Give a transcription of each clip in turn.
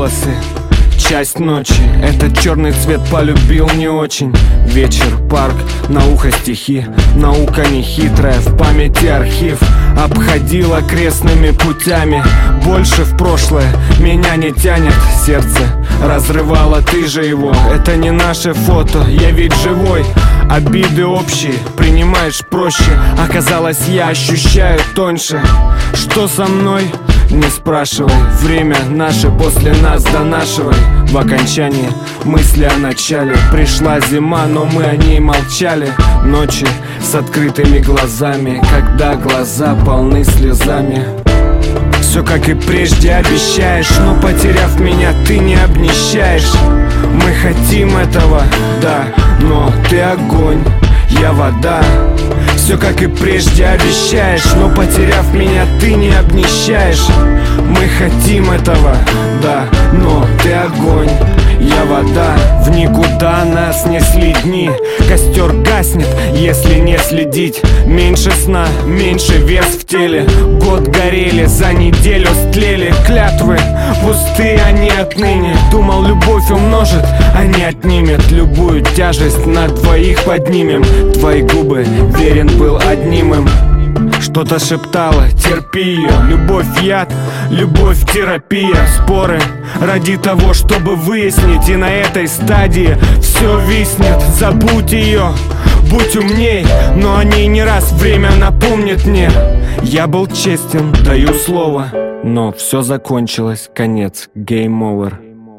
волосы. Часть ночи, этот черный цвет полюбил не очень. Вечер, парк, на ухо стихи. Наука нехитрая, в памяти архив. Обходил окрестными путями. Больше в прошлое меня не тянет. Сердце разрывало, ты же его. Это не наше фото, я ведь живой. Обиды общие, принимаешь проще. Оказалось, я ощущаю тоньше. Что со мной? Не спрашивай, время наше после нас донашивай. В окончании мысли о начале. Пришла зима, но мы о ней молчали. Ночи с открытыми глазами, когда глаза полны слезами. Все как и прежде обещаешь, но потеряв меня, ты не обнищаешь. Мы хотим этого, да, но ты огонь, я вода. Все как и прежде обещаешь, но потеряв меня, ты не обнищаешь. Мы хотим этого, да, но ты огонь, я вода. В никуда нас несли дни. Костер гаснет, если не следить. Меньше сна, меньше вес в теле. Год горели, за неделю стлели. Клятвы пустые, они отныне. Думал, любовь умножит, а не отнимет. Любую тяжесть на двоих поднимем. Твои губы, верен был одним им. Что-то шептала, терпи ее. Любовь яд, любовь терапия. Споры ради того, чтобы выяснить. И на этой стадии все виснет. Забудь ее, будь умней. Но о ней не раз время напомнит мне. Я был честен, даю слово. Но все закончилось, конец, game over.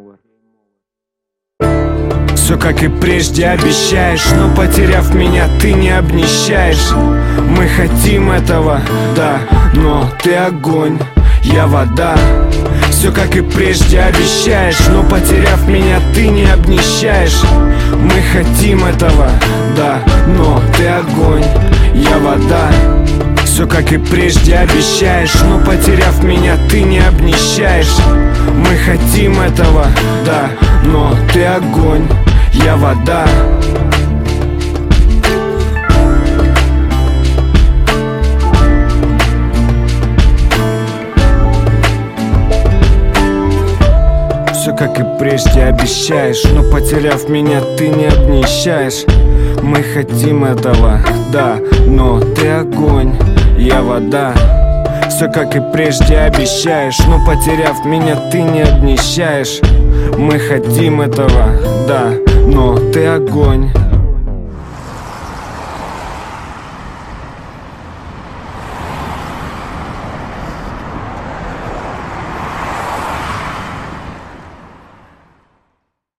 Все как и прежде обещаешь, но потеряв меня, ты не обнищаешь. Мы хотим этого, да, но ты огонь, я вода. Все как и прежде обещаешь, но потеряв меня, ты не обнищаешь. Мы хотим этого, да, но ты огонь, я вода. Все как и прежде обещаешь, но потеряв меня, ты не обнищаешь. Мы хотим этого, да, но ты огонь, я вода. Все как и прежде обещаешь, но потеряв меня, ты не обнищаешь. Мы хотим этого, да, но ты огонь, я вода. Все как и прежде обещаешь, но потеряв меня, ты не обнищаешь. Мы хотим этого, да, но ты огонь,